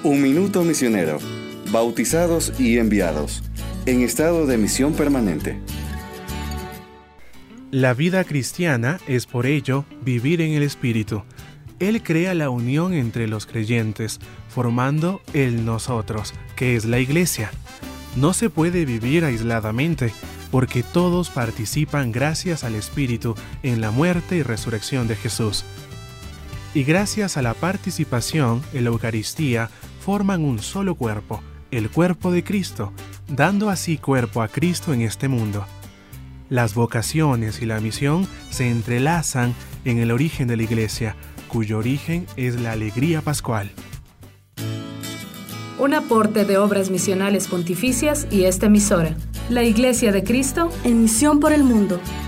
Un minuto misionero. Bautizados y enviados. En estado de misión permanente. La vida cristiana es por ello vivir en el Espíritu. Él crea la unión entre los creyentes, formando el nosotros, que es la Iglesia. No se puede vivir aisladamente, porque todos participan gracias al Espíritu en la muerte y resurrección de Jesús. Y gracias a la participación en la Eucaristía, forman un solo cuerpo, el cuerpo de Cristo, dando así cuerpo a Cristo en este mundo. Las vocaciones y la misión se entrelazan en el origen de la Iglesia, cuyo origen es la alegría pascual. Un aporte de Obras Misionales Pontificias y esta emisora. La Iglesia de Cristo en misión por el mundo.